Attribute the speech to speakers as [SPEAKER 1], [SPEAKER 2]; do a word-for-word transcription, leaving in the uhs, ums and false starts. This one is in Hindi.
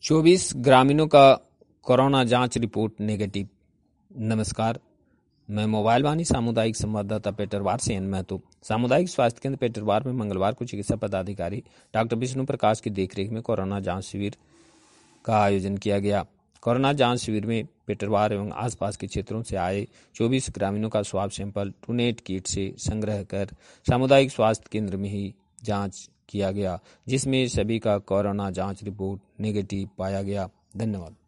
[SPEAKER 1] चौबीस ग्रामीणों का कोरोना जांच रिपोर्ट नेगेटिव। नमस्कार, मैं मोबाइल वाणी सामुदायिक संवाददाता पेटरवार से एन महतो। सामुदायिक स्वास्थ्य केंद्र पेटरवार में मंगलवार को चिकित्सा पदाधिकारी डॉक्टर विष्णु प्रकाश की देखरेख में कोरोना जांच शिविर का आयोजन किया गया। कोरोना जांच शिविर में पेटरवार एवं आसपास के क्षेत्रों से आए चौबीस ग्रामीणों का स्वाब सैंपल ट्रूनेट किट से संग्रह कर सामुदायिक स्वास्थ्य केंद्र में ही जांच किया गया, जिसमें सभी का कोरोना जांच रिपोर्ट नेगेटिव पाया गया। धन्यवाद।